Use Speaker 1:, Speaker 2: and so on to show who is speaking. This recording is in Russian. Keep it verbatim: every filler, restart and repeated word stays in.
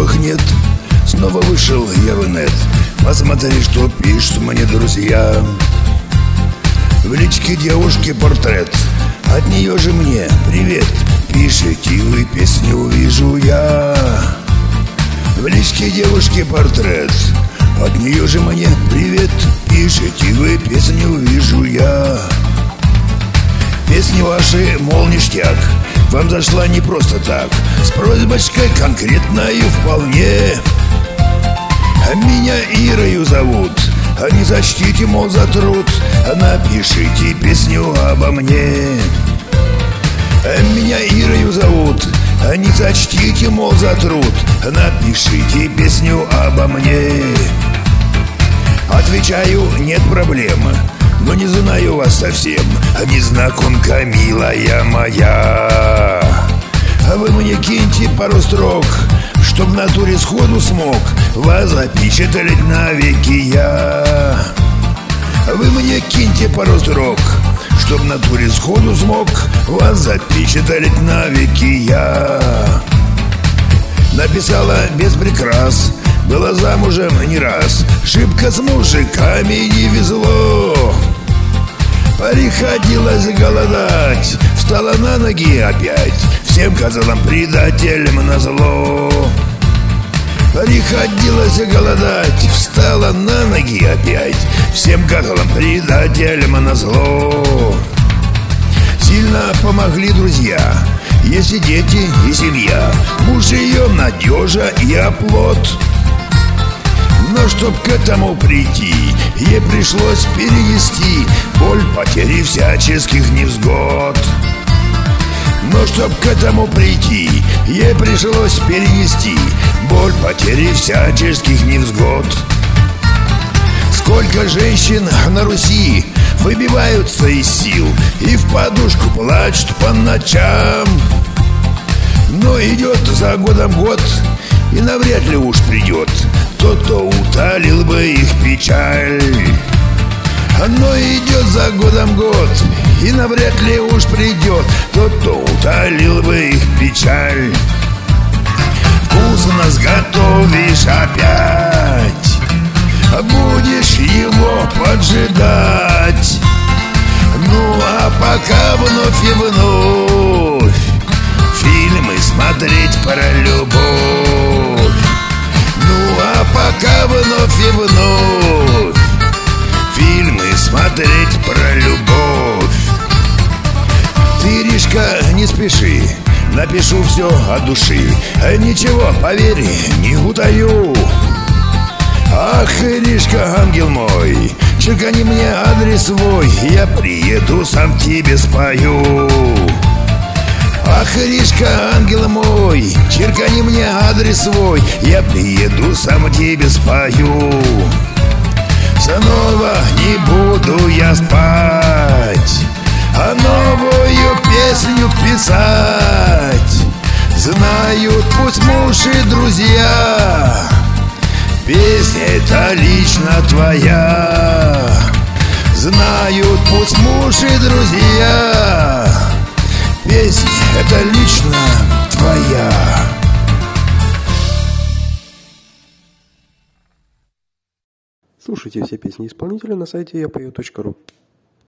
Speaker 1: группах нет. Снова вышел я в инет. Посмотри, что пишут мне друзья. В личке девушки портрет, от нее же мне привет. Пишите вы песню, увижу я. В личке девушки портрет, от нее же мне привет. Пишите вы песню, увижу я. Песни ваши, мол, ништяк, вам зашла не просто так, с просьбочкой конкретною вполне. Меня Ирою зовут, а не зачтите, мол, за труд, напишите песню обо мне. Меня Ирою зовут, а не зачтите, мол, за труд, напишите песню обо мне. Отвечаю, нет проблемы, но не знаю вас совсем, незнакомка милая моя. А вы мне киньте пару строк, чтоб в натуре сходу смог вас запечатлеть навеки я. Вы мне киньте пару строк, чтоб в натуре сходу смог вас запечатлеть навеки я. Написала без прикрас, была замужем не раз, шибко с мужиками не везло. Приходилось голодать, встала на ноги опять, всем козлам предателям назло. Приходилось голодать, встала на ноги опять, всем козлам предателям назло. Сильно помогли друзья, есть и дети, и семья, муж ее надежа и оплот. Но чтоб к этому прийти, ей пришлось перенести боль потери всяческих невзгод. Но чтоб к этому прийти, ей пришлось перенести боль потери всяческих невзгод. Сколько женщин на Руси выбиваются из сил и в подушку плачут по ночам. Но идет за годом год, и навряд ли уж придет тот, кто утолил бы их печаль. Но идет за годом год, и навряд ли уж придет тот, кто утолил бы их печаль. Вкусно сготовишь опять, будешь его поджидать. Ну а пока вновь и вновь фильмы смотреть про любовь. Ну а пока вновь и вновь фильмы смотреть про любовь. Ты, Иришка, не спеши, напишу все от души. Ничего, поверь, не утаю. Ах, Иришка, ангел мой, черкани мне адрес свой, я приеду, сам тебе спою. Ах, Иришка, ангел мой, черкани мне адрес свой, я приеду, сам тебе спою. Снова не буду я спать, а новую песню писать. Знают пусть муж и друзья, песня это лично твоя. Знают пусть муж и друзья, песня это лично твоя.
Speaker 2: Слушайте все песни исполнителя на сайте я пою точка ру.